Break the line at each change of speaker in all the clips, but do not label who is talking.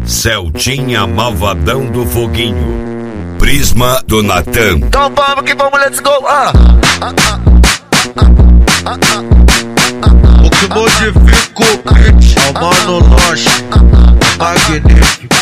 Celtinha Malvadão do Foguinho, Prisma do Natan.
Então vamos que vamos, let's go!
O que modifica o beat é o Mano Loche, magnífico.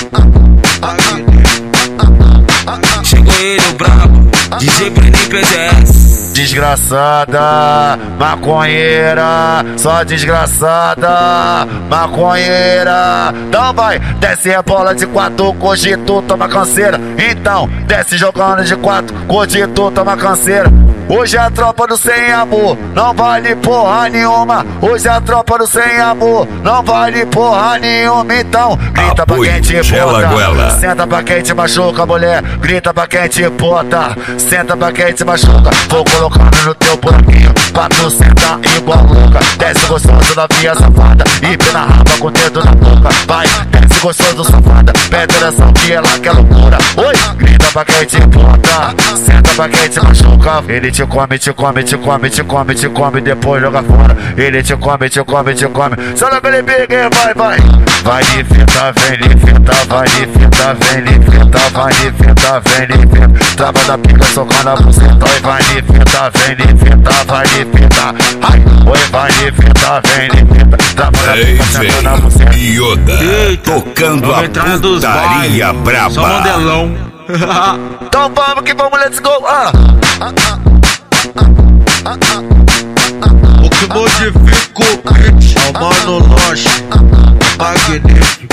Chegou ele, o brabo, DJ Breninho PGS.
Desgraçada, maconheira, só desgraçada, maconheira. Então vai, desce a bola de 4, cogito, toma canseira. Então, desce jogando de 4, cogito, toma canseira. Hoje é a tropa do sem amor, não vale porra nenhuma. Hoje é a tropa do sem amor, não vale porra nenhuma. Então, grita pra quem te bota, senta pra quem te machuca, mulher. Grita pra quem te bota, senta pra quem te machuca. Vou colocando no teu buraquinho, pra tu sentar igual louca. Desce gostoso da via safada, e pé na raba com o dedo na boca. Vai, desce gostoso safada, pede oração que ela quer loucura. Oi, grita pra quem te bota, senta pra quem te machuca. Ele te come, te come, te come, te come, te come, depois joga fora. Ele te come, te come, te come. Só na aquele big, vai, vai. Vai de fita, vem de fita, vai de fita, vem de fita, vai de fita, vem de fita. Trava da pica, socando a buceta. Oi, vai de fita, vem de fita, vai de fita. Ai, oi, vai de fita, vem de fita. Trava da pica, socando a buceta.
Yoda, tocando a putaria braba.
Só modelão.
Então vamos que vamos, let's go!
O que modifica o beat é o Mano Loche, magnífico.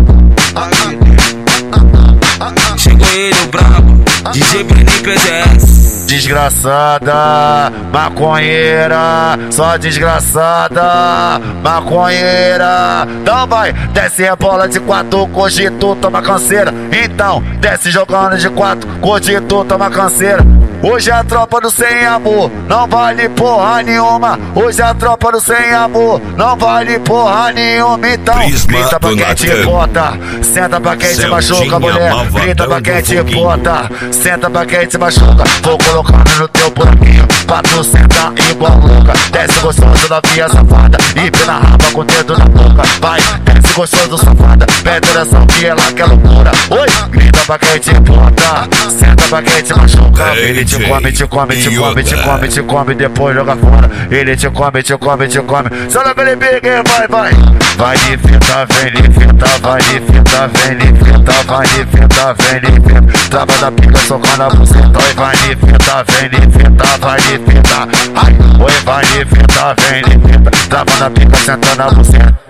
Chegou ele, o brabo, DJ Breninho PGS.
Desgraçada, maconheira, só desgraçada, maconheira. Então vai, desce a bola de 4, cogito, toma canseira. Então, desce jogando de 4, cogito, toma canseira. Hoje é a tropa do sem amor, não vale porra nenhuma. Hoje é a tropa do sem amor, não vale porra nenhuma. Então, grita pra quem te bota, senta pra quem te machuca, mulher. Grita pra quem te bota, senta pra quem te machuca. Vou colocando no teu buraquinho, pra tu sentar igual louca. Desce gostoso da via safada, e pé na raba com o dedo na boca. Vai, desce gostoso safada, pede oração que ela quer loucura. Oi, grita pra quem te bota, senta pra quem te machuca. Ele te come, te come, te come, te come, te come, depois joga fora. Ele te come, te come, te come. Só na aquele big, vai, vai. Vai de fita, vem de fita, vai de fita, vem de fita, vai de fita, vem de fita. Trava da pica, socando a buceta. Oi, vai de fita, vem de fita, vai de fita. Ai, oi, vai de fita, vem de fita. Trava da pica, sentando a buceta.